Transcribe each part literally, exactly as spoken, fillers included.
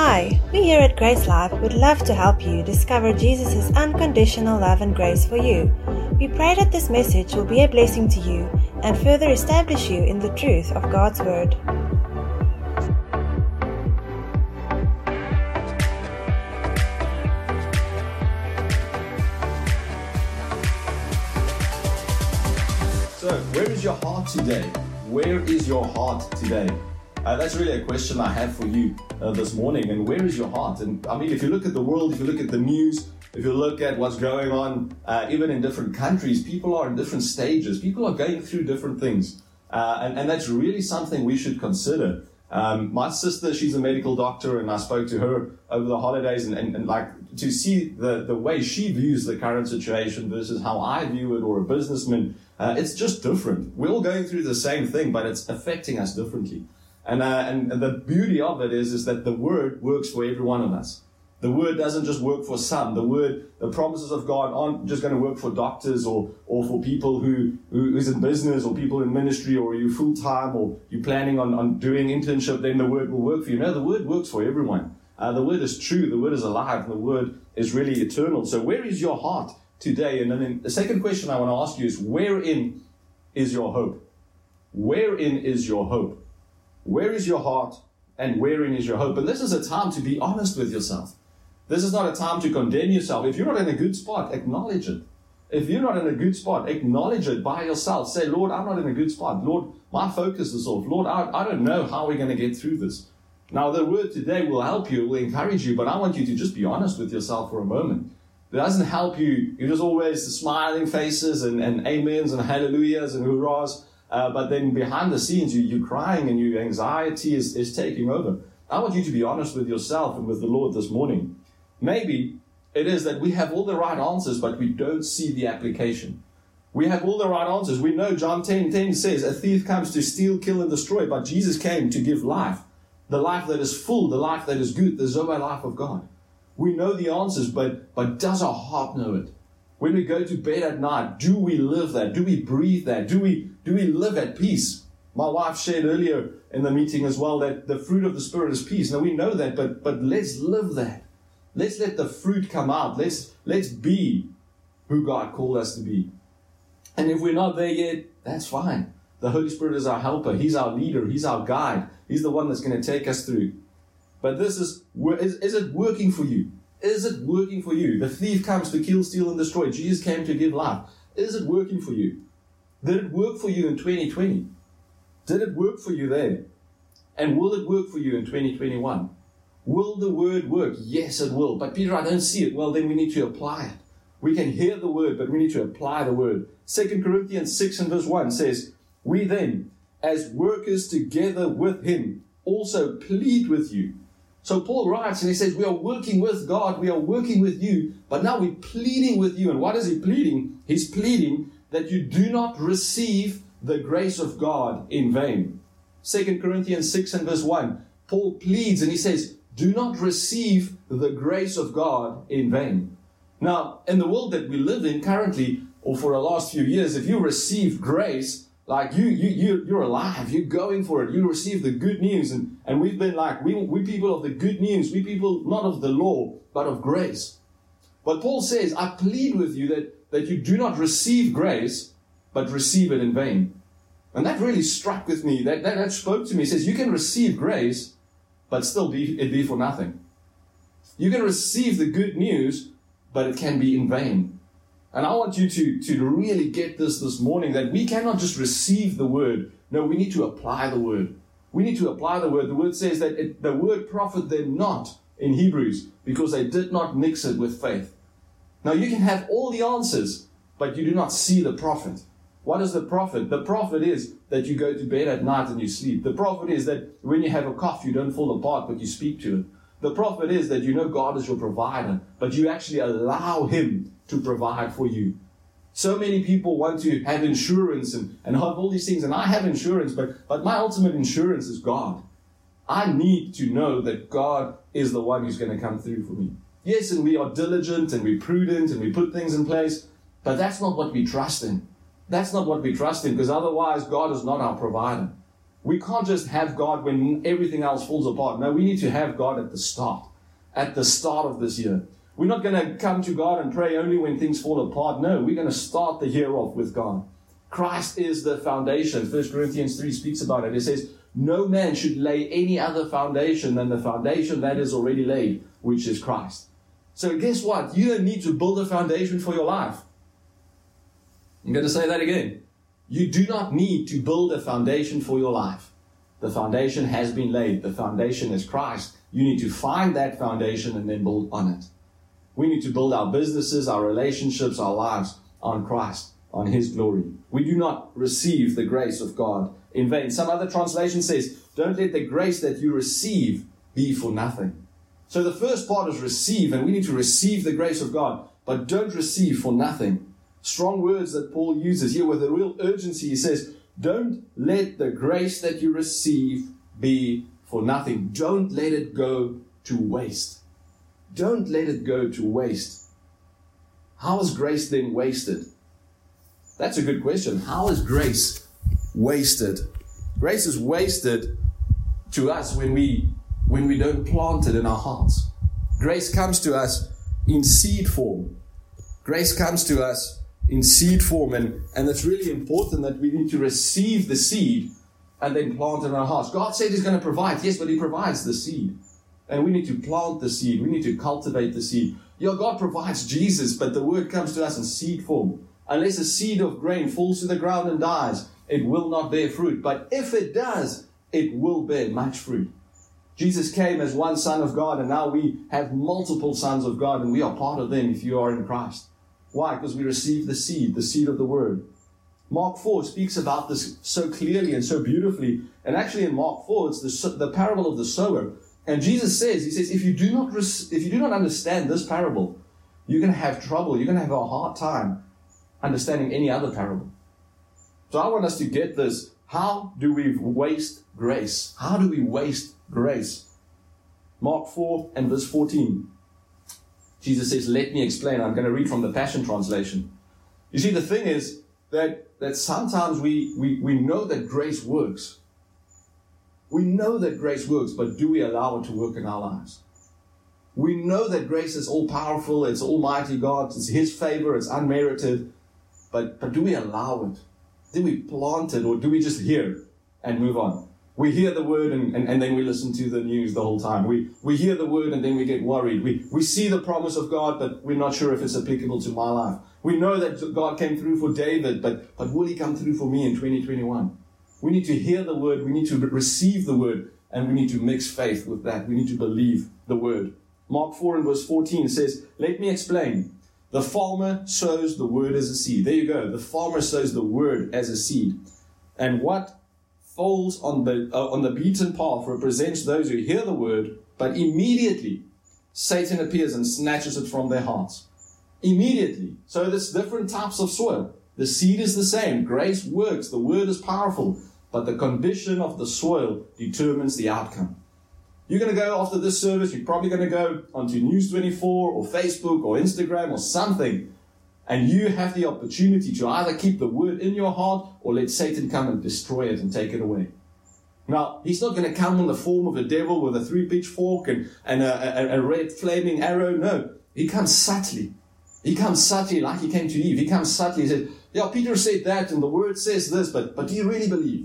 Hi, we here at Grace Life would love to help you discover Jesus' unconditional love and grace for you. We pray that this message will be a blessing to you and further establish you in the truth of God's Word. So, where is your heart today? Where is your heart today? Uh, that's really a question I have for you uh, this morning. And where is your heart? And I mean, if you look at the world, if you look at the news, if you look at what's going on, uh, even in different countries, people are in different stages. People are going through different things. Uh, and, and that's really something we should consider. Um, my sister, she's a medical doctor, and I spoke to her over the holidays, and, and, and like to see the, the way she views the current situation versus how I view it, or a businessman, uh, it's just different. We're all going through the same thing, but it's affecting us differently. And, uh, and and the beauty of it is, is that the Word works for every one of us. The Word doesn't just work for some. The Word, the promises of God aren't just going to work for doctors or or for people who, who who's in business or people in ministry, or you full-time, or you're planning on, on doing internship, then the Word will work for you. No, the Word works for everyone. Uh, the Word is true. The Word is alive. The Word is really eternal. So where is your heart today? And then the second question I want to ask you is, wherein is your hope? Wherein is your hope? Where is your heart, and wherein is your hope? And this is a time to be honest with yourself. This is not a time to condemn yourself. If you're not in a good spot, acknowledge it. If you're not in a good spot, acknowledge it by yourself. Say, Lord, I'm not in a good spot. Lord, my focus is off. Lord, I, I don't know how we're going to get through this. Now, the word today will help you, will encourage you, but I want you to just be honest with yourself for a moment. It doesn't help you. You're just always smiling faces and, and amens and hallelujahs and hurrahs. Uh, but then behind the scenes, you, you're crying and your anxiety is, is taking over. I want you to be honest with yourself and with the Lord this morning. Maybe it is that we have all the right answers, but we don't see the application. We have all the right answers. We know John ten ten says, a thief comes to steal, kill, and destroy, but Jesus came to give life. The life that is full, the life that is good, the Zoe life of God. We know the answers, but, but does our heart know it? When we go to bed at night, do we live that? Do we breathe that? Do we do we live at peace? My wife shared earlier in the meeting as well that the fruit of the Spirit is peace. Now we know that, but but let's live that. Let's let the fruit come out. Let's let's be who God called us to be. And if we're not there yet, that's fine. The Holy Spirit is our helper. He's our leader. He's our guide. He's the one that's going to take us through. But this is, is, is it working for you? Is it working for you? The thief comes to kill, steal, and destroy. Jesus came to give life. Is it working for you? Did it work for you in twenty twenty? Did it work for you there? And will it work for you in twenty twenty-one? Will the word work? Yes, it will. But Peter, I don't see it. Well, then we need to apply it. We can hear the word, but we need to apply the word. Second Corinthians six and verse one says, we then, as workers together with him, also plead with you. So Paul writes and he says, we are working with God, we are working with you, but now we're pleading with you. And what is he pleading? He's pleading that you do not receive the grace of God in vain. Second Corinthians six and verse one, Paul pleads and he says, do not receive the grace of God in vain. Now, in the world that we live in currently, or for the last few years, if you receive grace, like you, you, you, you're alive, you're going for it, you receive the good news. And, and we've been like, we, we people of the good news, we people not of the law, but of grace. But Paul says, I plead with you that, that you do not receive grace, but receive it in vain. And that really struck with me, that, that, that spoke to me. He says, you can receive grace, but still be, it be for nothing. You can receive the good news, but it can be in vain. And I want you to, to really get this this morning, that we cannot just receive the word. No, we need to apply the word. We need to apply the word. The word says that it, the word profit them not in Hebrews, because they did not mix it with faith. Now you can have all the answers, but you do not see the profit. What is the profit? The profit is that you go to bed at night and you sleep. The profit is that when you have a cough, you don't fall apart, but you speak to it. The profit is that you know God is your provider, but you actually allow him to provide for you. So many people want to have insurance and, and have all these things, and I have insurance, but, but my ultimate insurance is God. I need to know that God is the one who's going to come through for me. Yes, and we are diligent and we're prudent and we put things in place, but that's not what we trust in. That's not what we trust in, because otherwise God is not our provider. We can't just have God when everything else falls apart. No, we need to have God at the start, at the start of this year. We're not going to come to God and pray only when things fall apart. No, we're going to start the year off with God. Christ is the foundation. First Corinthians three speaks about it. It says, no man should lay any other foundation than the foundation that is already laid, which is Christ. So guess what? You don't need to build a foundation for your life. I'm going to say that again. You do not need to build a foundation for your life. The foundation has been laid. The foundation is Christ. You need to find that foundation and then build on it. We need to build our businesses, our relationships, our lives on Christ, on His glory. We do not receive the grace of God in vain. Some other translation says, don't let the grace that you receive be for nothing. So the first part is receive, and we need to receive the grace of God, but don't receive for nothing. Strong words that Paul uses here with a real urgency. He says, don't let the grace that you receive be for nothing. Don't let it go to waste. Don't let it go to waste. How is grace then wasted? That's a good question. How is grace wasted? Grace is wasted to us when we when we don't plant it in our hearts. Grace comes to us in seed form. Grace comes to us in seed form, and, and it's really important that we need to receive the seed and then plant it in our hearts. God said He's going to provide, yes, but He provides the seed. And we need to plant the seed. We need to cultivate the seed. Yeah, God provides Jesus, but the word comes to us in seed form. Unless a seed of grain falls to the ground and dies, it will not bear fruit. But if it does, it will bear much fruit. Jesus came as one Son of God, and now we have multiple sons of God, and we are part of them if you are in Christ. Why? Because we receive the seed, the seed of the word. Mark four speaks about this so clearly and so beautifully. And actually in Mark four, it's the, the parable of the sower. And Jesus says, He says, if you do not res- if you do not understand this parable, you're going to have trouble. You're going to have a hard time understanding any other parable. So I want us to get this. How do we waste grace? How do we waste grace? Mark four and verse fourteen. Jesus says, let me explain. I'm going to read from the Passion Translation. You see, the thing is that, that sometimes we, we, we know that grace works. We know that grace works, but do we allow it to work in our lives? We know that grace is all-powerful, it's almighty God, it's His favor, it's unmerited, but, but do we allow it? Do we plant it, or do we just hear and move on? We hear the word and, and, and then we listen to the news the whole time. We we hear the word and then we get worried. We, we see the promise of God, but we're not sure if it's applicable to my life. We know that God came through for David, but, but will He come through for me in twenty twenty-one? We need to hear the word, we need to receive the word, and we need to mix faith with that. We need to believe the word. Mark four and verse fourteen says, let me explain. The farmer sows the word as a seed. There you go. The farmer sows the word as a seed. And what falls on the, uh, on the beaten path represents those who hear the word, but immediately Satan appears and snatches it from their hearts. Immediately. So there's different types of soil. The seed is the same. Grace works. The word is powerful. But the condition of the soil determines the outcome. You're going to go after this service, you're probably going to go onto News twenty-four or Facebook or Instagram or something. And you have the opportunity to either keep the word in your heart or let Satan come and destroy it and take it away. Now, he's not going to come in the form of a devil with a three pitchfork and, and a, a, a red flaming arrow. No, he comes subtly. He comes subtly like he came to Eve. He comes subtly. He said, yeah, Peter said that and the word says this, but, but do you really believe?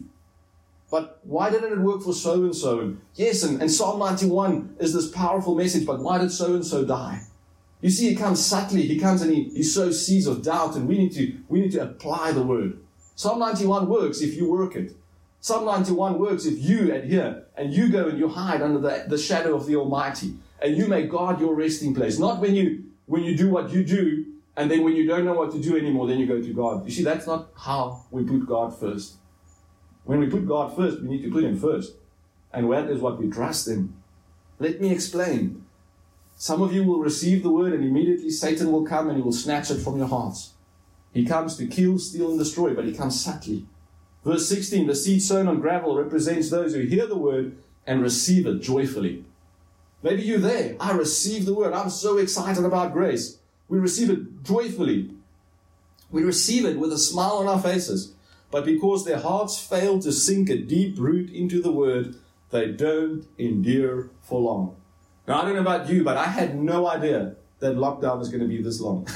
But why didn't it work for so-and-so? And yes, and, and Psalm ninety-one is this powerful message, but why did so-and-so die? You see, he comes subtly. He comes and he, he sows seeds of doubt, and we need to we need to apply the word. Psalm ninety-one works if you work it. Psalm ninety-one works if you adhere and you go and you hide under the, the shadow of the Almighty, and you make God your resting place. Not when you when you do what you do, and then when you don't know what to do anymore, then you go to God. You see, that's not how we put God first. When we put God first, we need to put Him first. And that is what we trust in. Let me explain. Some of you will receive the word and immediately Satan will come and he will snatch it from your hearts. He comes to kill, steal, and destroy, but he comes subtly. Verse sixteen, the seed sown on gravel represents those who hear the word and receive it joyfully. Maybe you're there. I receive the word. I'm so excited about grace. We receive it joyfully. We receive it with a smile on our faces. but because their hearts fail to sink a deep root into the word, they don't endure for long. Now, I don't know about you, but I had no idea that lockdown was going to be this long.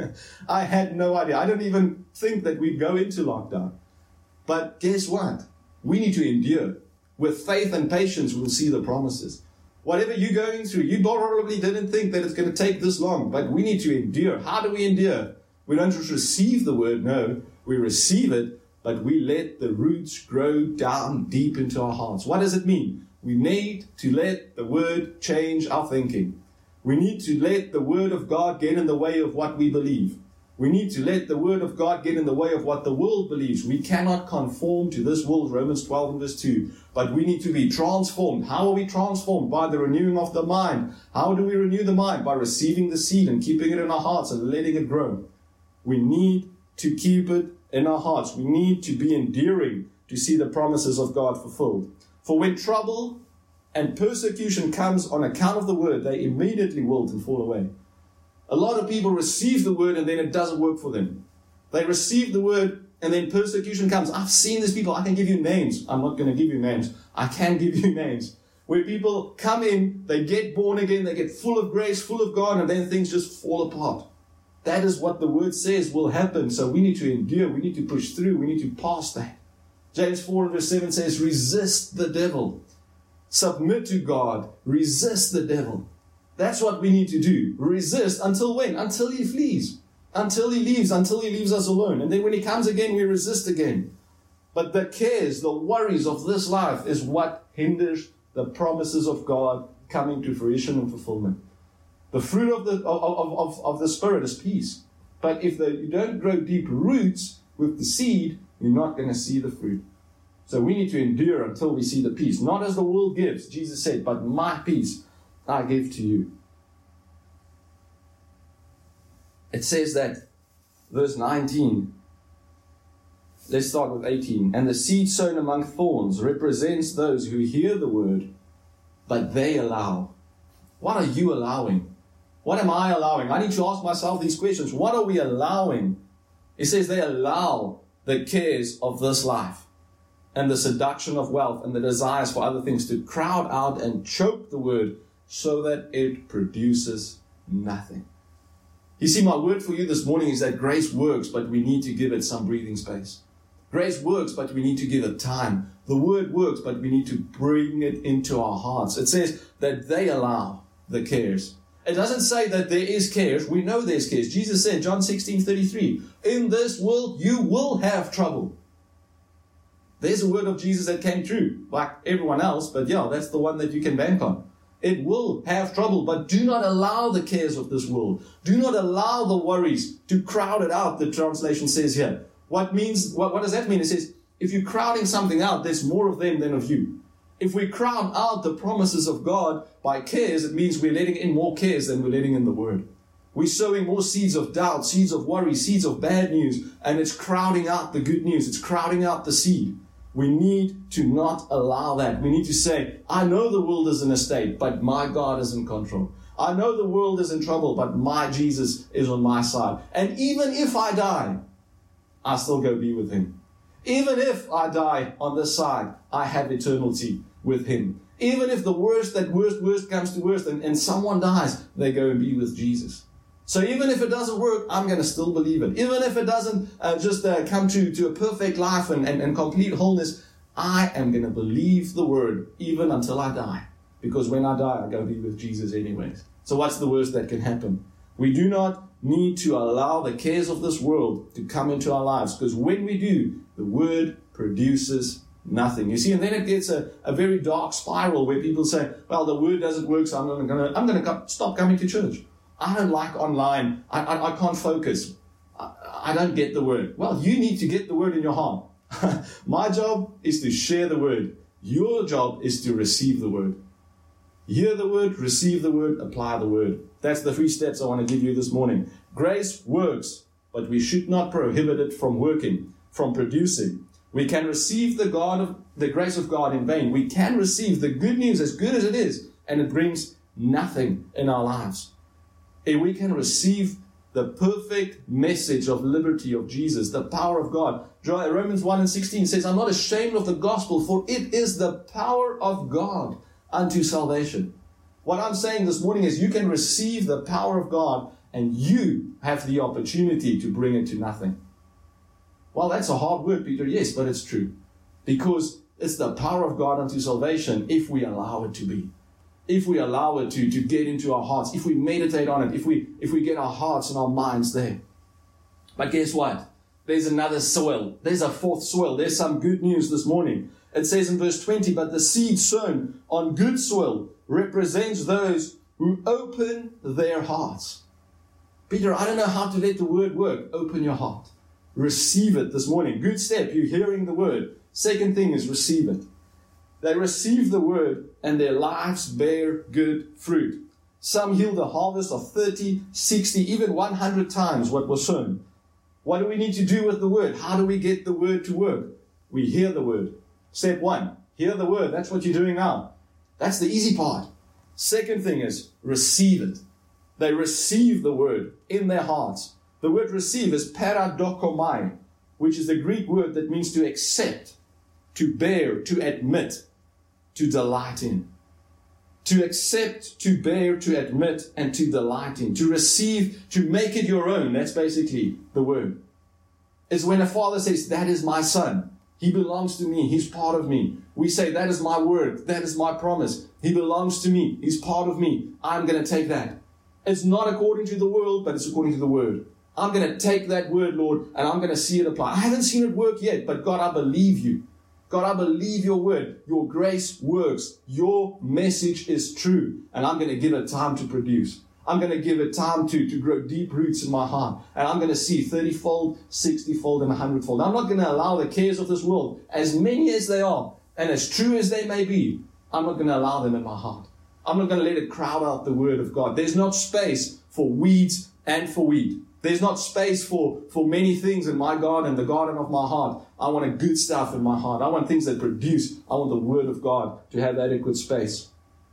I had no idea. I don't even think that we'd go into lockdown. But guess what? We need to endure. With faith and patience, we'll see the promises. Whatever you're going through, you probably didn't think that it's going to take this long, but we need to endure. How do we endure? We don't just receive the word, no. We receive it, but we let the roots grow down deep into our hearts. What does it mean? We need to let the word change our thinking. We need to let the word of God get in the way of what we believe. We need to let the word of God get in the way of what the world believes. We cannot conform to this world, Romans twelve and verse two. But we need to be transformed. How are we transformed? By the renewing of the mind. How do we renew the mind? By receiving the seed and keeping it in our hearts and letting it grow. We need to keep it in our hearts. We need to be enduring to see the promises of God fulfilled. For when trouble and persecution comes on account of the word, they immediately wilt and fall away. A lot of people receive the word and then it doesn't work for them. They receive the word and then persecution comes. I've seen these people. I can give you names. I'm not going to give you names. I can give you names. Where people come in, they get born again, they get full of grace, full of God, and then things just fall apart. That is what the word says will happen. So we need to endure. We need to push through. We need to pass that. James four and verse seven says, resist the devil. Submit to God. Resist the devil. That's what we need to do. Resist until when? Until he flees. Until he leaves. Until he leaves us alone. And then when he comes again, we resist again. But the cares, the worries of this life is what hinders the promises of God coming to fruition and fulfillment. The fruit of the of, of, of the Spirit is peace. But if the, you don't grow deep roots with the seed, you're not going to see the fruit. So we need to endure until we see the peace. Not as the world gives, Jesus said, but my peace I give to you. It says that, verse nineteen, let's start with eighteen. And the seed sown among thorns represents those who hear the word, but they allow. What are you allowing? What am I allowing? I need to ask myself these questions. What are we allowing? It says they allow the cares of this life and the seduction of wealth and the desires for other things to crowd out and choke the word so that it produces nothing. You see, my word for you this morning is that grace works, but we need to give it some breathing space. Grace works, but we need to give it time. The word works, but we need to bring it into our hearts. It says that they allow the cares. It doesn't say that there is cares. We know there's cares. Jesus said, John sixteen thirty-three, in this world you will have trouble. There's a word of Jesus that came true, like everyone else, but yeah, that's the one that you can bank on. It will have trouble, but do not allow the cares of this world. Do not allow the worries to crowd it out, the translation says here. What means? What, what does that mean? It says, if you're crowding something out, there's more of them than of you. If we crowd out the promises of God by cares, it means we're letting in more cares than we're letting in the word. We're sowing more seeds of doubt, seeds of worry, seeds of bad news, and it's crowding out the good news. It's crowding out the seed. We need to not allow that. We need to say, I know the world is in a state, but my God is in control. I know the world is in trouble, but my Jesus is on my side. And even if I die, I still go be with him. Even if I die on this side, I have eternity with him. Even if the worst, that worst, worst comes to worst and, and someone dies, they go and be with Jesus. So even if it doesn't work, I'm going to still believe it. Even if it doesn't uh, just uh, come to, to a perfect life and, and, and complete wholeness, I am going to believe the word even until I die. Because when I die, I go be with Jesus anyways. So what's the worst that can happen? We do not need to allow the cares of this world to come into our lives. Because when we do, the word produces nothing. You see, and then it gets a, a very dark spiral where people say, well, the word doesn't work, so I'm going to I'm going to stop coming to church. I don't like online. I, I, I can't focus. I, I don't get the word. Well, you need to get the word in your heart. My job is to share the word. Your job is to receive the word. Hear the word, receive the word, apply the word. That's the three steps I want to give you this morning. Grace works, but we should not prohibit it from working, from producing. We can receive the God of the grace of God in vain. We can receive the good news as good as it is, and it brings nothing in our lives. If we can receive The perfect message of liberty of Jesus, the power of God. Romans one and sixteen says, I'm not ashamed of the gospel, for it is the power of God unto salvation. What I'm saying this morning is you can receive the power of God and you have the opportunity to bring it to nothing. Well, that's a hard word, Peter. Yes, but it's true. Because it's the power of God unto salvation if we allow it to be. If we allow it to, to get into our hearts, if we meditate on it, if we if we get our hearts and our minds there. But guess what? There's another soil. There's a fourth soil. There's some good news this morning. It says in verse twenty, but the seed sown on good soil represents those who open their hearts. Peter, I don't know how to let the word work. Open your heart. Receive it this morning. Good step. You're hearing the word. Second thing is receive it. They receive the word and their lives bear good fruit. Some yield a harvest of thirty, sixty, even one hundred times what was sown. What do we need to do with the word? How do we get the word to work? We hear the word. Step one, hear the word. That's what you're doing now. That's the easy part. Second thing is receive it. They receive the word in their hearts. The word receive is paradokomai, which is the Greek word that means to accept, to bear, to admit, to delight in. To accept, to bear, to admit, and to delight in. To receive, to make it your own. That's basically the word. It's when a father says, that is my son. He belongs to me. He's part of me. We say, that is my word. That is my promise. He belongs to me. He's part of me. I'm going to take that. It's not according to the world, but it's according to the word. I'm going to take that word, Lord, and I'm going to see it apply. I haven't seen it work yet, but God, I believe you. God, I believe your word. Your grace works. Your message is true. And I'm going to give it time to produce. I'm going to give it time to, to grow deep roots in my heart. And I'm going to see thirty-fold, sixty-fold, and one hundred-fold. I'm not going to allow the cares of this world, as many as they are, and as true as they may be, I'm not going to allow them in my heart. I'm not going to let it crowd out the word of God. There's not space for weeds and for wheat. There's not space for, for many things in my garden, the garden of my heart. I want a good stuff in my heart. I want things that produce. I want the word of God to have adequate space.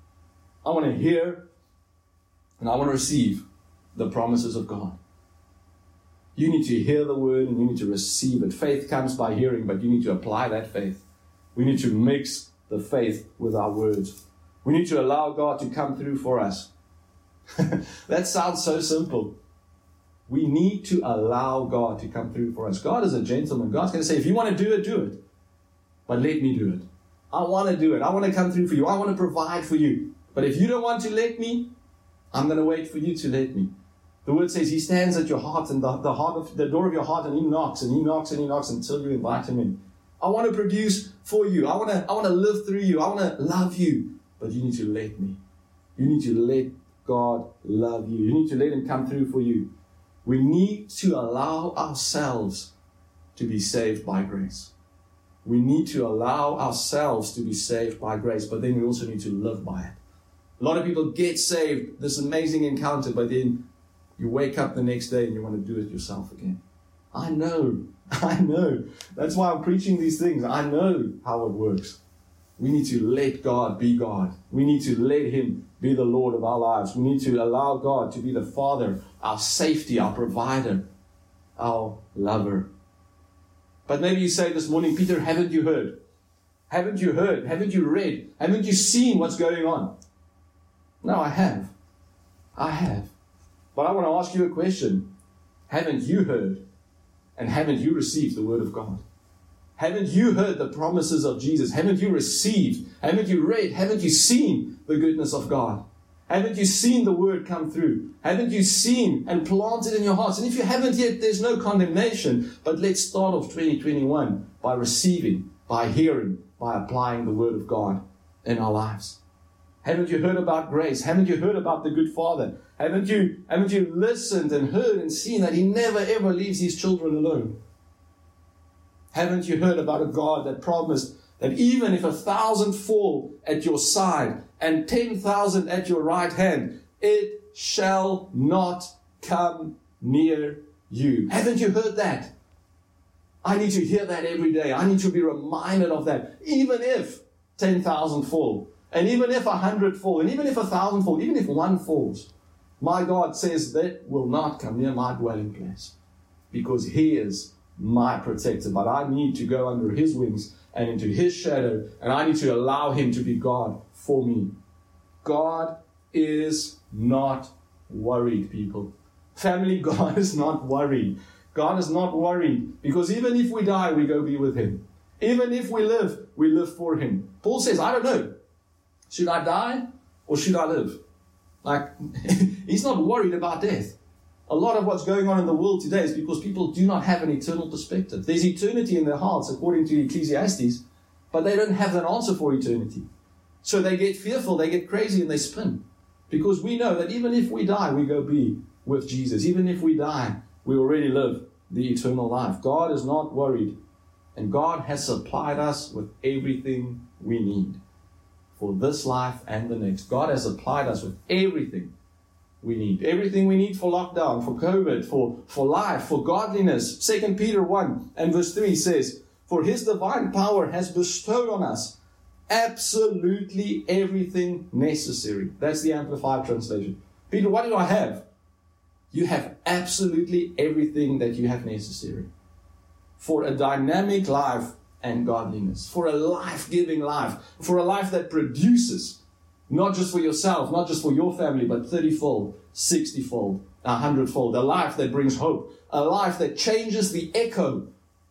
I want to hear and I want to receive the promises of God. You need to hear the word and you need to receive it. Faith comes by hearing, but you need to apply that faith. We need to mix the faith with our words. We need to allow God to come through for us. That sounds so simple. We need to allow God to come through for us. God is a gentleman. God's going to say, if you want to do it, do it. But let me do it. I want to do it. I want to come through for you. I want to provide for you. But if you don't want to let me, I'm going to wait for you to let me. The word says he stands at your heart and the, the, heart of, the door of your heart and he knocks and he knocks and he knocks until you invite him in. I want to produce for you. I want to, I want to live through you. I want to love you. But you need to let me. You need to let God love you. You need to let him come through for you. We need to allow ourselves to be saved by grace. We need to allow ourselves to be saved by grace, but then we also need to live by it. A lot of people get saved, this amazing encounter, but then you wake up the next day and you want to do it yourself again. I know, I know. That's why I'm preaching these things. I know how it works. We need to let God be God. We need to let him be the Lord of our lives. We need to allow God to be the Father, our safety, our provider, our lover. But maybe you say this morning, Peter, haven't you heard? Haven't you heard? Haven't you read? Haven't you seen what's going on? No, I have. I have. But I want to ask you a question. Haven't you heard? And haven't you received the word of God? Haven't you heard the promises of Jesus? Haven't you received? Haven't you read? Haven't you seen the goodness of God? Haven't you seen the word come through? Haven't you seen and planted in your hearts? And if you haven't yet, there's no condemnation. But let's start off twenty twenty-one by receiving, by hearing, by applying the word of God in our lives. Haven't you heard about grace? Haven't you heard about the good Father? Haven't you, haven't you listened and heard and seen that he never ever leaves his children alone? Haven't you heard about a God that promised that even if a thousand fall at your side and ten thousand at your right hand, it shall not come near you? Haven't you heard that? I need to hear that every day. I need to be reminded of that. Even if ten thousand fall, and even if a hundred fall, and even if a thousand fall, even if one falls, My God says that will not come near my dwelling place because He is my protector. But I need to go under His wings and into His shadow, and I need to allow Him to be God for me. God is not worried, people. Family, God is not worried. God is not worried because even if we die, we go be with Him. Even if we live, we live for Him. Paul says, I don't know. Should I die or should I live? Like, he's not worried about death. A lot of what's going on in the world today is because people do not have an eternal perspective. There's eternity in their hearts, according to Ecclesiastes, but they don't have an answer for eternity. So they get fearful, they get crazy, and they spin. Because we know that even if we die, we go be with Jesus. Even if we die, we already live the eternal life. God is not worried. And God has supplied us with everything we need for this life and the next. God has supplied us with everything we need. Everything we need for lockdown, for COVID, for, for life, for godliness. Second Peter one and verse three says, for His divine power has bestowed on us absolutely everything necessary. That's the Amplified translation. Peter, what do I have? You have absolutely everything that you have necessary for a dynamic life and godliness, for a life-giving life, for a life that produces, not just for yourself, not just for your family, but thirty-fold, sixty-fold, one hundred-fold, a life that brings hope, a life that changes the echo.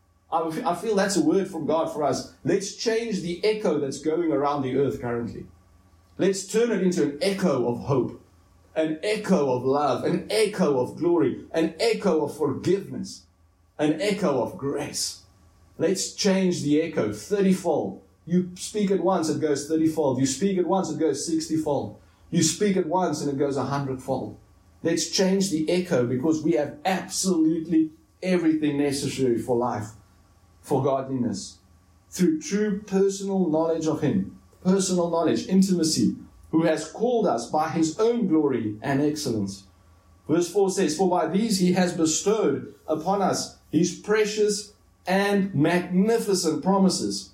I feel that's a word from God for us. Let's change the echo that's going around the earth currently. Let's turn it into an echo of hope, an echo of love, an echo of glory, an echo of forgiveness, an echo of grace. Let's change the echo thirty-fold. You speak it once, it goes thirty-fold. You speak it once, it goes sixty-fold. You speak it once, and it goes one hundred-fold. Let's change the echo because we have absolutely everything necessary for life, for godliness, through true personal knowledge of Him, personal knowledge, intimacy, who has called us by His own glory and excellence. Verse four says, for by these He has bestowed upon us His precious and magnificent promises.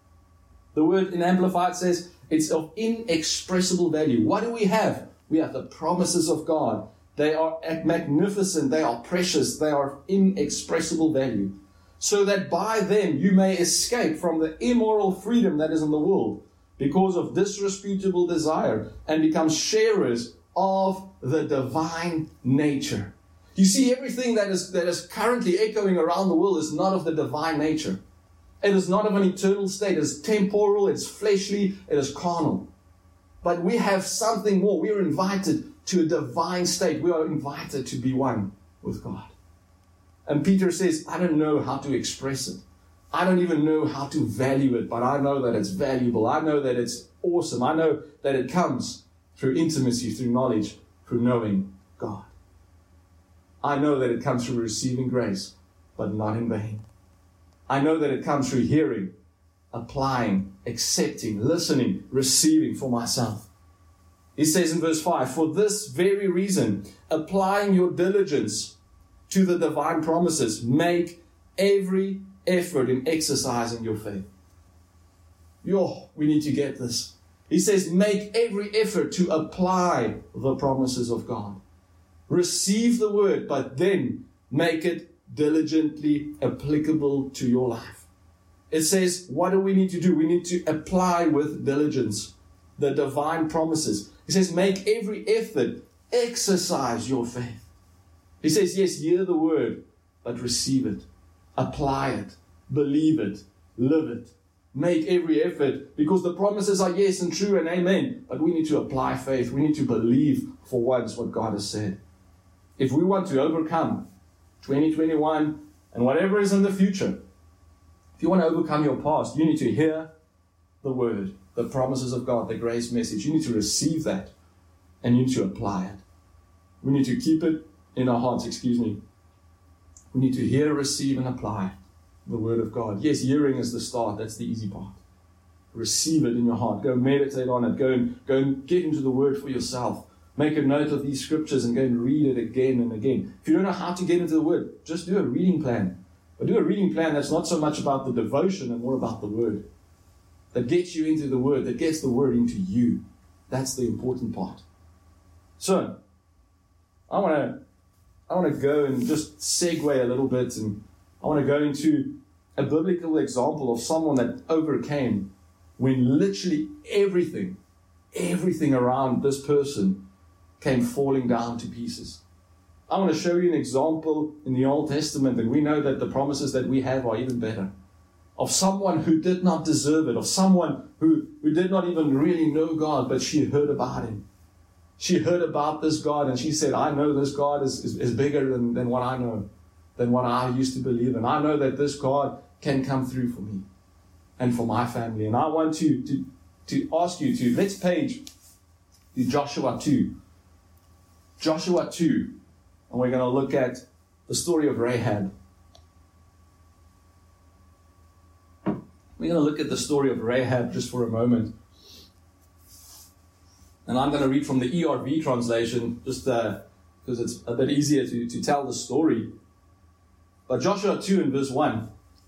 The word in Amplified says it's of inexpressible value. What do we have? We have the promises of God. They are magnificent, they are precious, they are of inexpressible value. So that by them you may escape from the immoral freedom that is in the world because of disreputable desire and become sharers of the divine nature. You see, everything that is, that is currently echoing around the world is not of the divine nature. It is not of an eternal state. It is temporal, it's fleshly, it is carnal. But we have something more. We are invited to a divine state. We are invited to be one with God. And Peter says, I don't know how to express it. I don't even know how to value it, but I know that it's valuable. I know that it's awesome. I know that it comes through intimacy, through knowledge, through knowing God. I know that it comes through receiving grace, but not in vain. I know that it comes through hearing, applying, accepting, listening, receiving for myself. He says in verse five, for this very reason, applying your diligence to the divine promises, make every effort in exercising your faith. Yo, we need to get this. He says, make every effort to apply the promises of God. Receive the word, but then make it diligently applicable to your life. It says, what do we need to do? We need to apply with diligence the divine promises. He says, make every effort, exercise your faith. He says, yes, hear the word, but receive it, apply it, believe it, live it. Make every effort, because the promises are yes and true and amen, but we need to apply faith. We need to believe for once what God has said. If we want to overcome twenty twenty-one and whatever is in the future, if you want to overcome your past, you need to hear the word, the promises of God, the grace message. You need to receive that and you need to apply it. We need to keep it in our hearts, excuse me. We need to hear, receive, and apply the word of God. Yes, hearing is the start. That's the easy part. Receive it in your heart. Go meditate on it. Go and, go and get into the word for yourself. Make a note of these scriptures and go and read it again and again. If you don't know how to get into the word, just do a reading plan. But do a reading plan that's not so much about the devotion and more about the word. That gets you into the word, that gets the word into you. That's the important part. So, I want to I want to go and just segue a little bit, and I want to go into a biblical example of someone that overcame when literally everything, everything around this person came falling down to pieces. I want to show you an example in the Old Testament, and we know that the promises that we have are even better, of someone who did not deserve it, of someone who, who did not even really know God, but she heard about him. She heard about this God, and she said, I know this God is, is, is bigger than, than what I know, than what I used to believe in. I know that this God can come through for me and for my family. And I want to, to, to ask you to, let's page to Joshua two. Joshua two. And we're going to look at the story of Rahab. We're going to look at the story of Rahab just for a moment. And I'm going to read from the E R V translation, just uh, because it's a bit easier to, to tell the story. But Joshua two and verse one.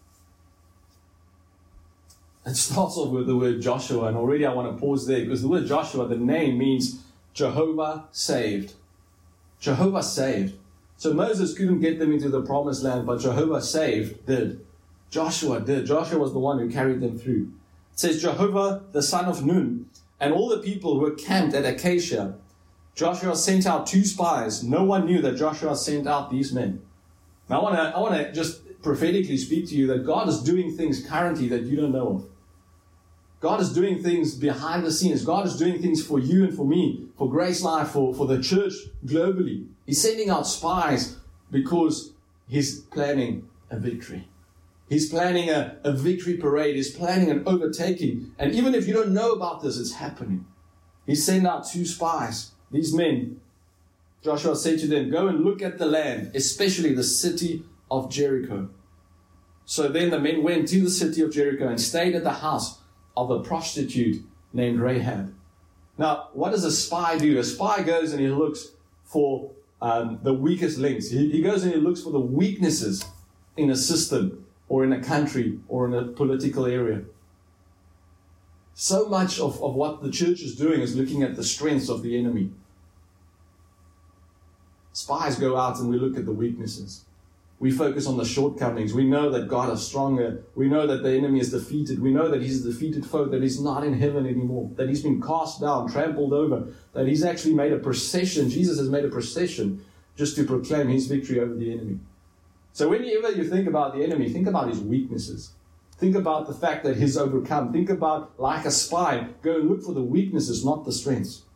It starts off with the word Joshua, and already I want to pause there, because the word Joshua, the name means Jehovah saved. Jehovah saved. So Moses couldn't get them into the promised land, but Jehovah saved, did. Joshua did. Joshua was the one who carried them through. It says, Jehovah, the son of Nun, and all the people who were camped at Acacia. Joshua sent out two spies. No one knew that Joshua sent out these men. Now I want to I want to just prophetically speak to you that God is doing things currently that you don't know of. God is doing things behind the scenes. God is doing things for you and for me, for Grace Life, for, for the church globally. He's sending out spies because he's planning a victory. He's planning a, a victory parade. He's planning an overtaking. And even if you don't know about this, it's happening. He sent out two spies. These men, Joshua said to them, go and look at the land, especially the city of Jericho. So then the men went to the city of Jericho and stayed at the house of a prostitute named Rahab. Now, what does a spy do? A spy goes and he looks for um, the weakest links. He, he goes and he looks for the weaknesses in a system or in a country or in a political area. So much of, of what the church is doing is looking at the strengths of the enemy. Spies go out and we look at the weaknesses. We focus on the shortcomings. We know that God is stronger. We know that the enemy is defeated. We know that he's a defeated foe, that he's not in heaven anymore, that he's been cast down, trampled over, that he's actually made a procession. Jesus has made a procession just to proclaim his victory over the enemy. So whenever you think about the enemy, think about his weaknesses. Think about the fact that he's overcome. Think about, like a spy, go and look for the weaknesses, not the strengths.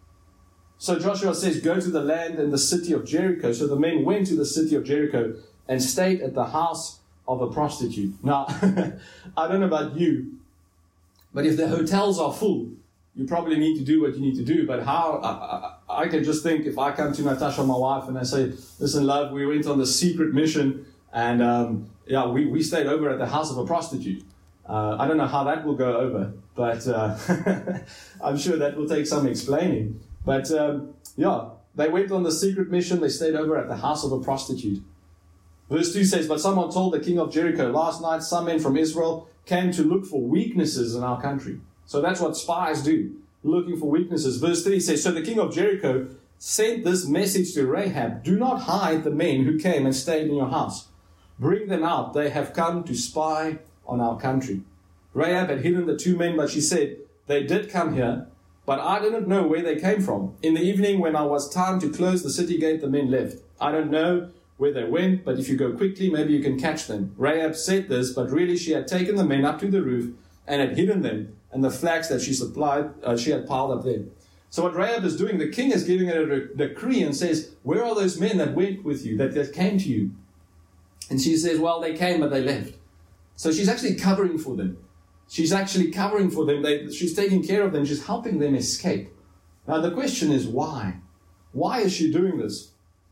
So Joshua says, go to the land and the city of Jericho. So the men went to the city of Jericho and stayed at the house of a prostitute. Now, I don't know about you, but if the hotels are full, you probably need to do what you need to do. But how, I, I, I can just think, if I come to Natasha, my wife, and I say, listen, love, we went on the secret mission, and um, yeah, we, we stayed over at the house of a prostitute. Uh, I don't know how that will go over, but uh, I'm sure that will take some explaining. But um, yeah, they went on the secret mission, they stayed over at the house of a prostitute. Verse two says, but someone told the king of Jericho, last night some men from Israel came to look for weaknesses in our country. So that's what spies do, looking for weaknesses. Verse three says, so the king of Jericho sent this message to Rahab, do not hide the men who came and stayed in your house. Bring them out, they have come to spy on our country. Rahab had hidden the two men, but she said, they did come here, but I didn't know where they came from. In the evening when I was time to close the city gate, the men left. I don't know where they went, but if you go quickly, maybe you can catch them. Rahab said this, but really she had taken the men up to the roof and had hidden them and the flax that she supplied, uh, she had piled up there. So what Rahab is doing, the king is giving her a decree and says, where are those men that went with you, that, that came to you? And she says, well, they came, but they left. So she's actually covering for them. She's actually covering for them. They, she's taking care of them. She's helping them escape. Now the question is why? Why is she doing this?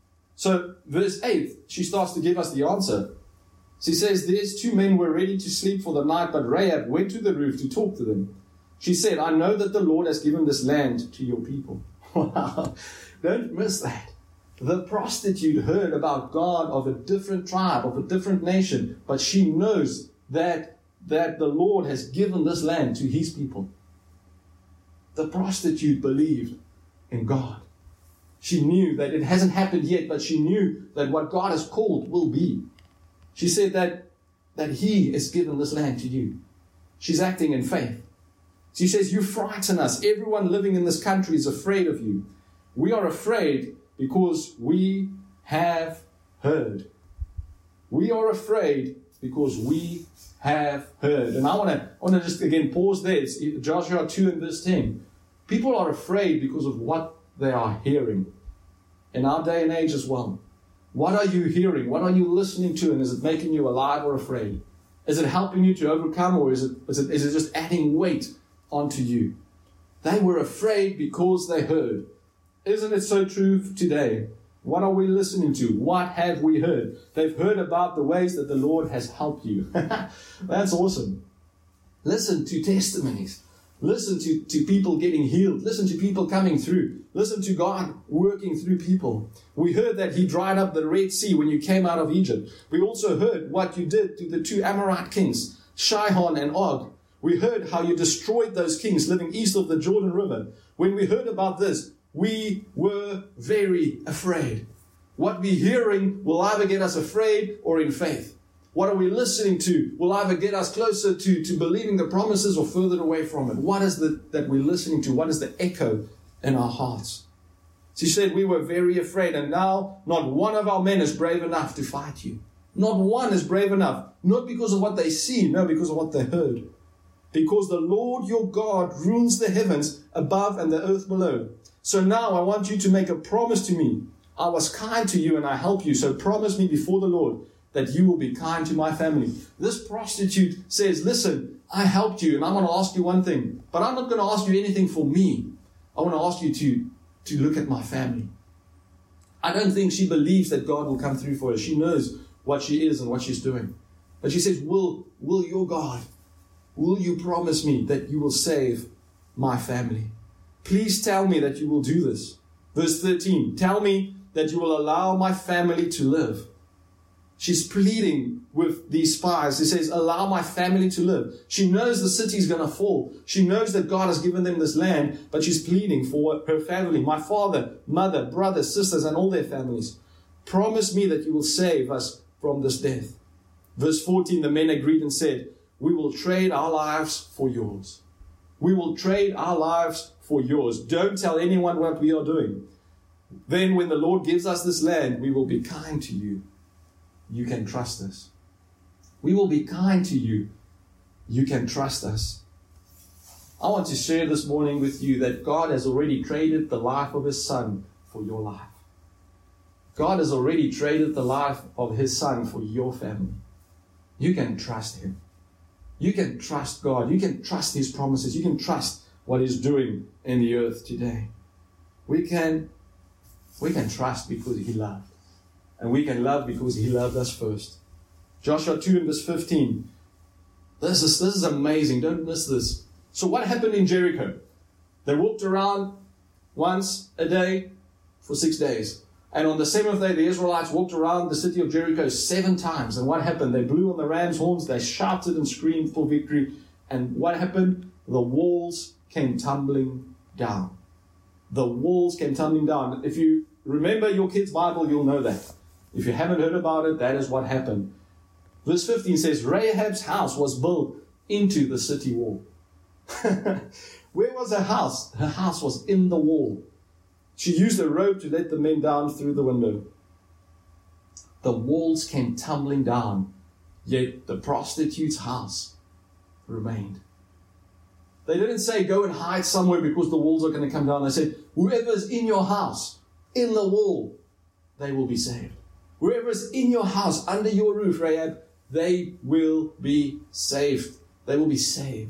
So verse eight, she starts to give us the answer. She says, these two men were ready to sleep for the night, but Rahab went to the roof to talk to them. She said, I know that the Lord has given this land to your people. Wow. Don't miss that. The prostitute heard about God of a different tribe, of a different nation, but she knows that, that the Lord has given this land to his people. The prostitute believed in God. She knew that it hasn't happened yet, but she knew that what God has called will be. She said that, that He has given this land to you. She's acting in faith. She says, you frighten us. Everyone living in this country is afraid of you. We are afraid because we have heard. We are afraid because we have heard. And I want to I want to just again pause there. It's Joshua two and verse ten. People are afraid because of what they are hearing. In our day and age as well. What are you hearing? What are you listening to? And is it making you alive or afraid? Is it helping you to overcome, or is it, is it, is it just adding weight onto you? They were afraid because they heard. Isn't it so true today? What are we listening to? What have we heard? They've heard about the ways that the Lord has helped you. That's awesome. Listen to testimonies. Listen to, to people getting healed. Listen to people coming through. Listen to God working through people. We heard that He dried up the Red Sea when you came out of Egypt. We also heard what you did to the two Amorite kings, Sihon and Og. We heard how you destroyed those kings living east of the Jordan River. When we heard about this, we were very afraid. What we're hearing will either get us afraid or in faith. What are we listening to will either get us closer to, to believing the promises or further away from it. What is it that we're listening to? What is the echo in our hearts? She said, we were very afraid, and now not one of our men is brave enough to fight you. Not one is brave enough. Not because of what they see, no, because of what they heard. Because the Lord your God rules the heavens above and the earth below. So now I want you to make a promise to me. I was kind to you and I helped you. So promise me before the Lord that you will be kind to my family. This prostitute says, listen, I helped you and I want to ask you one thing. But I'm not going to ask you anything for me. I want to ask you to, to look at my family. I don't think she believes that God will come through for her. She knows what she is and what she's doing. But she says, will, will your God, will you promise me that you will save my family? Please tell me that you will do this. Verse thirteen, tell me that you will allow my family to live. She's pleading with these spies. She says, allow my family to live. She knows the city is going to fall. She knows that God has given them this land, but she's pleading for her family, my father, mother, brothers, sisters, and all their families. Promise me that you will save us from this death. Verse fourteen, the men agreed and said, we will trade our lives for yours. We will trade our lives for yours. Don't tell anyone what we are doing. Then when the Lord gives us this land, we will be kind to you. You can trust us. We will be kind to you. You can trust us. I want to share this morning with you that God has already traded the life of His Son for your life. God has already traded the life of His Son for your family. You can trust Him. You can trust God. You can trust His promises. You can trust what He's doing in the earth today. We can, we can trust because He loved. And we can love because He loved us first. Joshua two and verse fifteen. This is, this is amazing. Don't miss this. So what happened in Jericho? They walked around once a day for six days. And on the seventh day, the Israelites walked around the city of Jericho seven times. And what happened? They blew on the ram's horns. They shouted and screamed for victory. And what happened? The walls came tumbling down. The walls came tumbling down. If you remember your kid's Bible, you'll know that. If you haven't heard about it, that is what happened. Verse fifteen says, Rahab's house was built into the city wall. Where was her house? Her house was in the wall. She used a rope to let the men down through the window. The walls came tumbling down, yet the prostitute's house remained. They didn't say, go and hide somewhere because the walls are going to come down. They said, whoever's in your house, in the wall, they will be saved. Whoever's in your house, under your roof, Rahab, they will be saved. They will be saved.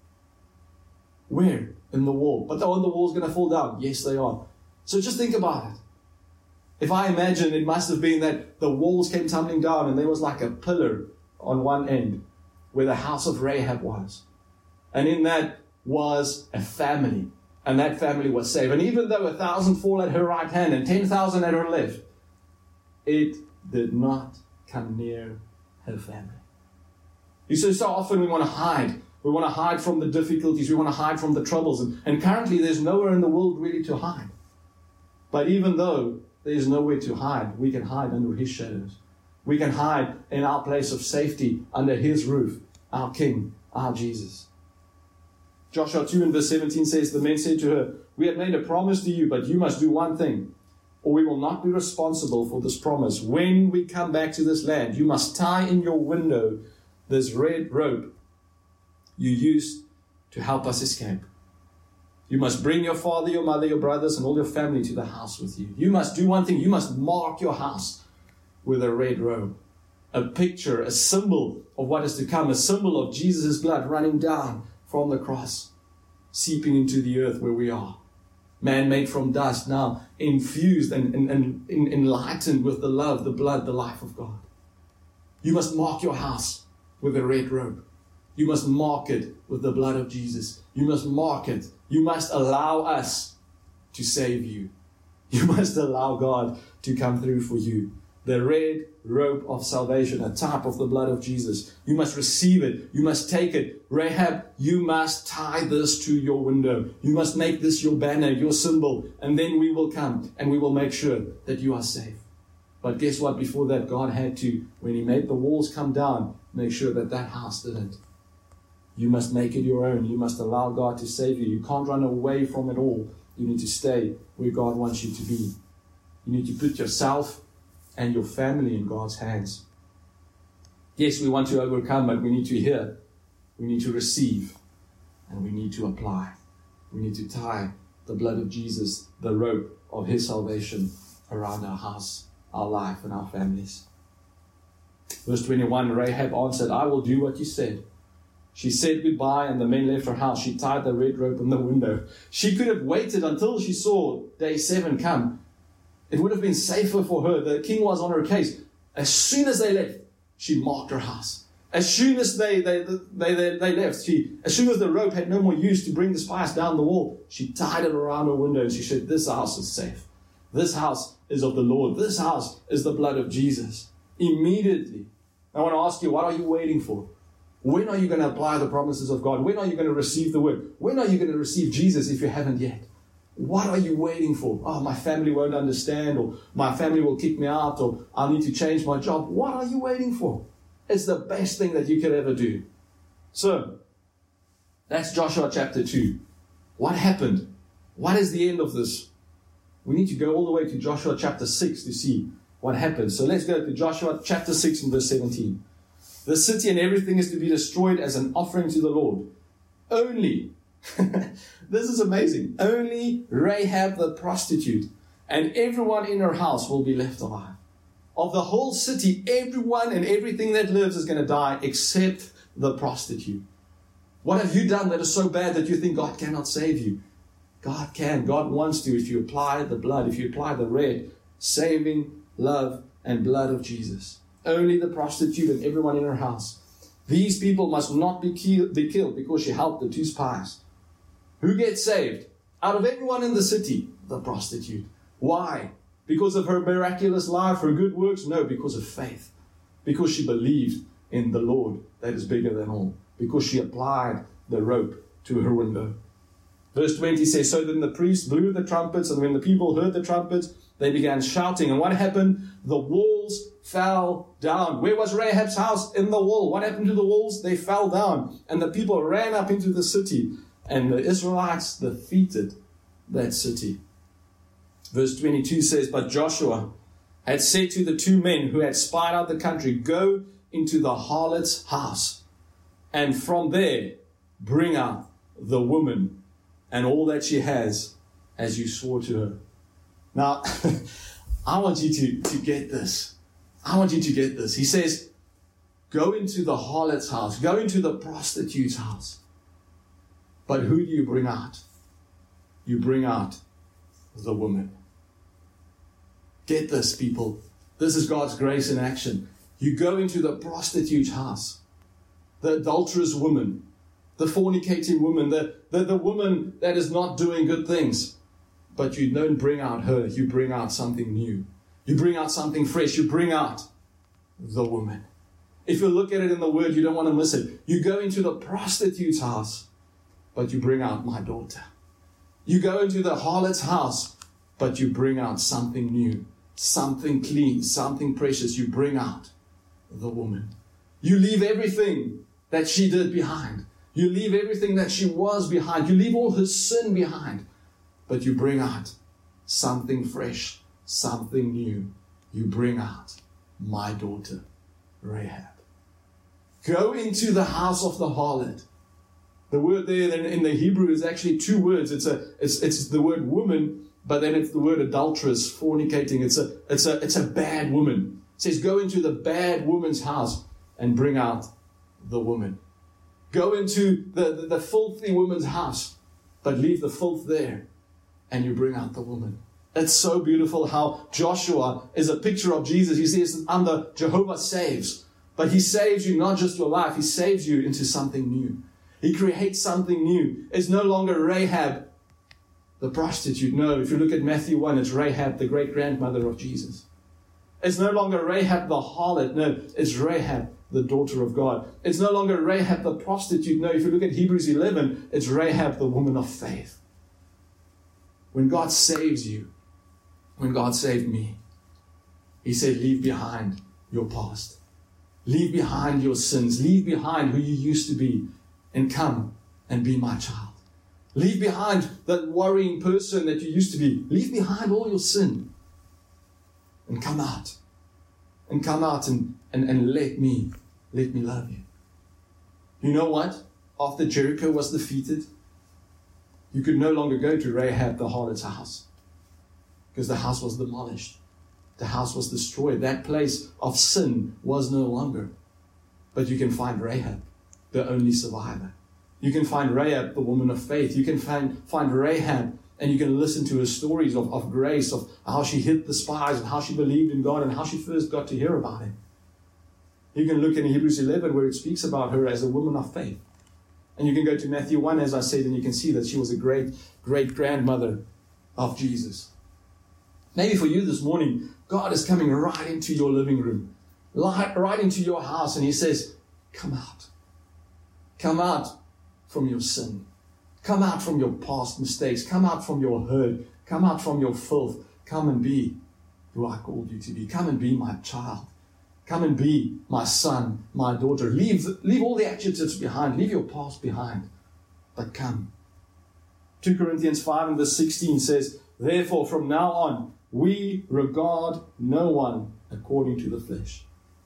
Where? In the wall. But oh, the wall's going to fall down. Yes, they are. So just think about it. If I imagine, it must have been that the walls came tumbling down and there was like a pillar on one end where the house of Rahab was. And in that was a family. And that family was saved. And even though a thousand fall at her right hand and ten thousand at her left, it did not come near her family. You see, so often we want to hide. We want to hide from the difficulties. We want to hide from the troubles. And, and currently there's nowhere in the world really to hide. But even though there is nowhere to hide, we can hide under His shadows. We can hide in our place of safety under His roof, our King, our Jesus. Joshua two and verse seventeen says, the men said to her, we have made a promise to you, but you must do one thing, or we will not be responsible for this promise. When we come back to this land, you must tie in your window this red rope you used to help us escape. You must bring your father, your mother, your brothers, and all your family to the house with you. You must do one thing. You must mark your house with a red robe. A picture, a symbol of what is to come, a symbol of Jesus' blood running down from the cross, seeping into the earth where we are. Man made from dust, now infused and, and, and enlightened with the love, the blood, the life of God. You must mark your house with a red robe. You must mark it with the blood of Jesus. You must mark it. You must allow us to save you. You must allow God to come through for you. The red robe of salvation, a type of the blood of Jesus. You must receive it. You must take it. Rahab, you must tie this to your window. You must make this your banner, your symbol. And then we will come and we will make sure that you are safe. But guess what? Before that, God had to, when He made the walls come down, make sure that that house didn't. You must make it your own. You must allow God to save you. You can't run away from it all. You need to stay where God wants you to be. You need to put yourself and your family in God's hands. Yes, we want to overcome, but we need to hear, we need to receive, and we need to apply. We need to tie the blood of Jesus, the rope of His salvation, around our house, our life, and our families. Verse twenty-one, Rahab answered, I will do what you said. She said goodbye, and the men left her house. She tied the red rope in the window. She could have waited until she saw day seven come. It would have been safer for her. The king was on her case. As soon as they left, she marked her house. As soon as they, they, they, they, they left, she, as soon as the rope had no more use to bring the spice down the wall, she tied it around her window and she said, this house is safe. This house is of the Lord. This house is the blood of Jesus. Immediately. I want to ask you, what are you waiting for? When are you going to apply the promises of God? When are you going to receive the word? When are you going to receive Jesus if you haven't yet? What are you waiting for? Oh, my family won't understand, or my family will kick me out, or I'll need to change my job. What are you waiting for? It's the best thing that you could ever do. So, that's Joshua chapter two. What happened? What is the end of this? We need to go all the way to Joshua chapter six to see what happened. So let's go to Joshua chapter six and verse seventeen. The city and everything is to be destroyed as an offering to the Lord. Only, this is amazing, only Rahab the prostitute and everyone in her house will be left alive. Of the whole city, everyone and everything that lives is going to die except the prostitute. What have you done that is so bad that you think God cannot save you? God can. God wants to if you apply the blood, if you apply the red, saving love and blood of Jesus. Only the prostitute and everyone in her house. These people must not be, kill, be killed because she helped the two spies. Who gets saved? Out of everyone in the city, the prostitute. Why? Because of her miraculous life, her good works? No, because of faith. Because she believed in the Lord that is bigger than all. Because she applied the rope to her window. Verse twenty says, so then the priests blew the trumpets, and when the people heard the trumpets, they began shouting. And what happened? The walls fell down. Where was Rahab's house? In the wall. What happened to the walls? They fell down. And the people ran up into the city. And the Israelites defeated that city. Verse twenty-two says, but Joshua had said to the two men who had spied out the country, go into the harlot's house, and from there bring out the woman and all that she has, as you swore to her. Now, I want you to, to get this. I want you to get this. He says, go into the harlot's house. Go into the prostitute's house. But who do you bring out? You bring out the woman. Get this, people. This is God's grace in action. You go into the prostitute's house. The adulterous woman. The fornicating woman. The, the, the woman that is not doing good things. But you don't bring out her. You bring out something new. You bring out something fresh. You bring out the woman. If you look at it in the Word, you don't want to miss it. You go into the prostitute's house, but you bring out my daughter. You go into the harlot's house, but you bring out something new, something clean, something precious. You bring out the woman. You leave everything that she did behind. You leave everything that she was behind. You leave all her sin behind, but you bring out something fresh, something new. You bring out my daughter, Rahab. Go into the house of the harlot. The word there in the Hebrew is actually two words. It's a, it's, it's the word woman, but then it's the word adulteress, fornicating. It's a, it's a, it's a bad woman. It says, go into the bad woman's house and bring out the woman. Go into the, the, the filthy woman's house, but leave the filth there, and you bring out the woman. It's so beautiful how Joshua is a picture of Jesus. He says, under Jehovah saves. But he saves you not just your life, he saves you into something new. He creates something new. It's no longer Rahab, the prostitute. No, if you look at Matthew one, it's Rahab, the great-grandmother of Jesus. It's no longer Rahab the harlot. No, it's Rahab, the daughter of God. It's no longer Rahab the prostitute. No, if you look at Hebrews eleven, it's Rahab, the woman of faith. When God saves you, when God saved me, he said, leave behind your past. Leave behind your sins. Leave behind who you used to be and come and be my child. Leave behind that worrying person that you used to be. Leave behind all your sin and come out. And come out and, and, and let me, let me love you. You know what? After Jericho was defeated, you could no longer go to Rahab the harlot's house because the house was demolished. The house was destroyed. That place of sin was no longer. But you can find Rahab, the only survivor. You can find Rahab, the woman of faith. You can find, find Rahab, and you can listen to her stories of, of grace, of how she hid the spies, and how she believed in God, and how she first got to hear about Him. You can look in Hebrews eleven, where it speaks about her as a woman of faith. And you can go to Matthew one, as I said, and you can see that she was a great, great grandmother of Jesus. Maybe for you this morning, God is coming right into your living room, right into your house, and He says, come out. Come out from your sin. Come out from your past mistakes. Come out from your hurt. Come out from your filth. Come and be who I called you to be. Come and be my child. Come and be my son, my daughter. Leave, leave all the adjectives behind. Leave your past behind. But come. Second Corinthians five and verse sixteen says, therefore from now on, we regard no one according to the flesh.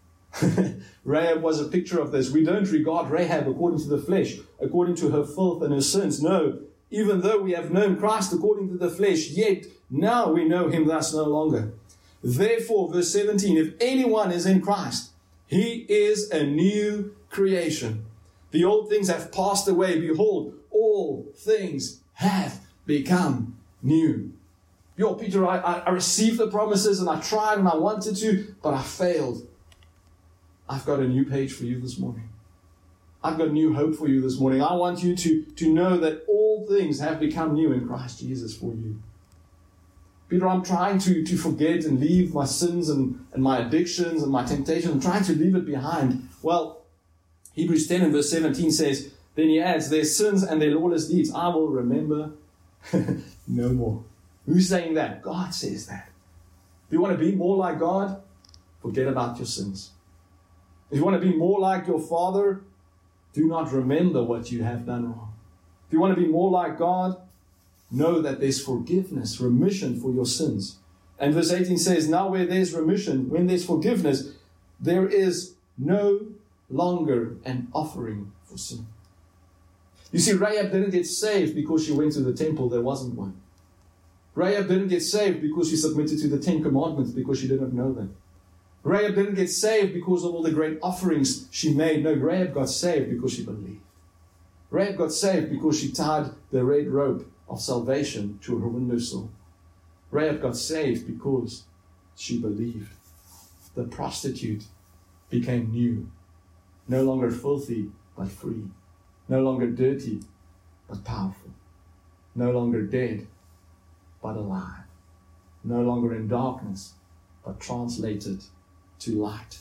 Rahab was a picture of this. We don't regard Rahab according to the flesh, according to her filth and her sins. No, even though we have known Christ according to the flesh, yet now we know Him thus no longer. Therefore, verse seventeen, if anyone is in Christ, he is a new creation. The old things have passed away. Behold, all things have become new. Yo, Peter, I, I received the promises and I tried and I wanted to, but I failed. I've got a new page for you this morning. I've got a new hope for you this morning. I want you to, to know that all things have become new in Christ Jesus for you. Peter, I'm trying to, to forget and leave my sins and, and my addictions and my temptations. I'm trying to leave it behind. Well, Hebrews ten and verse seventeen says, then he adds, their sins and their lawless deeds I will remember no more. Who's saying that? God says that. If you want to be more like God, forget about your sins. If you want to be more like your Father, do not remember what you have done wrong. If you want to be more like God, know that there's forgiveness, remission for your sins. And verse eighteen says, now where there's remission, when there's forgiveness, there is no longer an offering for sin. You see, Rahab didn't get saved because she went to the temple. There wasn't one. Rahab didn't get saved because she submitted to the Ten Commandments because she didn't know them. Rahab didn't get saved because of all the great offerings she made. No, Rahab got saved because she believed. Rahab got saved because she tied the red rope of salvation to her windowsill. Rahab got saved because she believed. The prostitute became new. No longer filthy, but free. No longer dirty, but powerful. No longer dead, but alive. No longer in darkness, but translated to light.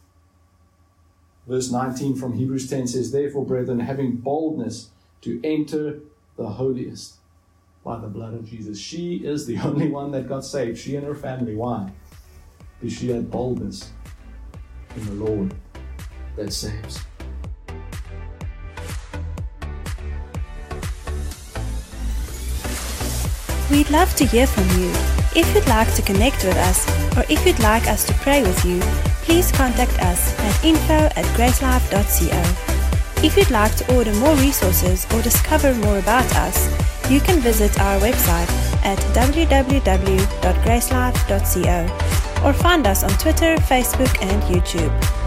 Verse nineteen from Hebrews ten says, therefore, brethren, having boldness to enter the holiest. by the blood of Jesus. She is the only one that got saved, she and her family. Why? Because she had boldness in the Lord that saves. We'd love to hear from you. If you'd like to connect with us, or if you'd like us to pray with you, please contact us at info at gracelife dot co. If you'd like to order more resources or discover more about us, you can visit our website at w w w dot gracelife dot co or find us on Twitter, Facebook and YouTube.